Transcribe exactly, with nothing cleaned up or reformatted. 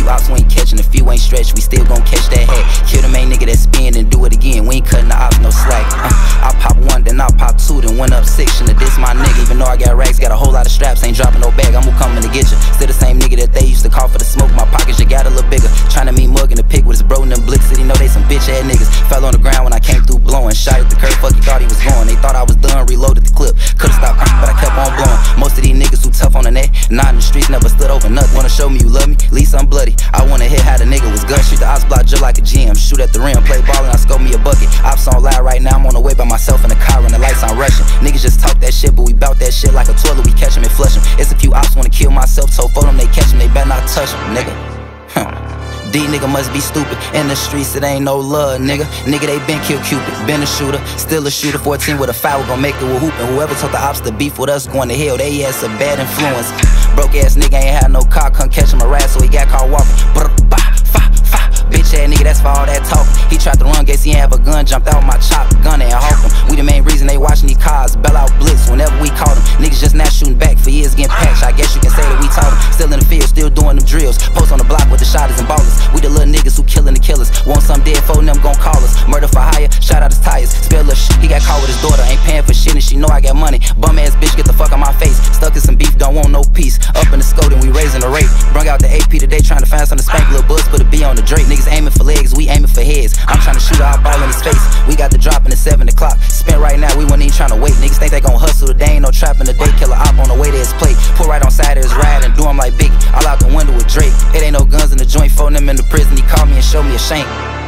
ops, we ain't catching. A few ain't stretched, we still gon' catch that hat. Kill the main nigga that spin and do it again. We ain't cutting the ops, no slack. uh, I pop one, then I pop two, then went up six. And this my nigga, even though I got racks, got a whole lot of straps, ain't dropping no bag. I'm who coming to get you. Still the same nigga that they used to call for the smoke. My pockets just got a little bigger. Tryna meet Mug in the pick with his bro and them Blick City. Know they some bitch ass niggas. Fell on the ground when I came through blowing. Shot at the curb, fuck he thought he was going. They thought I was done, reloaded the clip. Could've stopped, but I kept on blowing. Most of these niggas who tough on the net, not in the streets, never stood over nothing. Wanna show me you love me? At least I'm bloody. I wanna hit how the nigga was gut. Shoot the ops block just like a G M. Shoot at the rim, play ball and I score me a bucket. Ops on loud right now, I'm on the way by myself in the car and the lights on rushing. Niggas just talk that shit, but we bout that shit like a toilet. We catch 'em and flush 'em. It's a few ops wanna kill myself, so for them they catch 'em, they better not touch 'em, nigga. These nigga must be stupid. In the streets it ain't no love, nigga. Nigga they been kill Cupid, been a shooter, still a shooter. Fourteen with a foul, gon' make it with hoop. And whoever told the ops to beef with us going to hell, they ass a bad influence. Broke ass nigga ain't had no car, couldn't catch him a rat, so he got caught walking. Brr, bah, fa, fa. Bitch ass nigga, that's for all that talking. He tried to run, guess he ain't have a gun, jumped out my chop, gun and hawk him. We the main reason they watching these cars, bell out blitz whenever we caught them. Niggas just not shooting back for years getting patched. I guess you can say that we taught them. Still in the field, still doing them drills. Post on the block with the shotters and ballers. We the little niggas who killing the killers. Want some dead phone, them gon' call us. Murder for hire, shot out his tires. Spill little shit, he got caught with his daughter. Ain't paying for shit and she know I got money. Bum ass bitch, get the fuck out my face. Stuck in some beef, don't want no peace. Up in the scope and we raising the rate. Brung out the A P today, trying to find something to spank. Little buzz, put a B on the Drake. Niggas aiming for legs, we aiming for heads. I'm trying to shoot our ball in his face. We got the drop in the seven o'clock. Spent right now, we wasn't even trying to wait. Niggas think they gon' hustle today, ain't no trap in the day. Killer op on the way to his plate. Put right on side of his ride and do him like Biggie. All out the window with Drake. It ain't no guns in the joint, phone him in the prison. He called me and showed me a shank.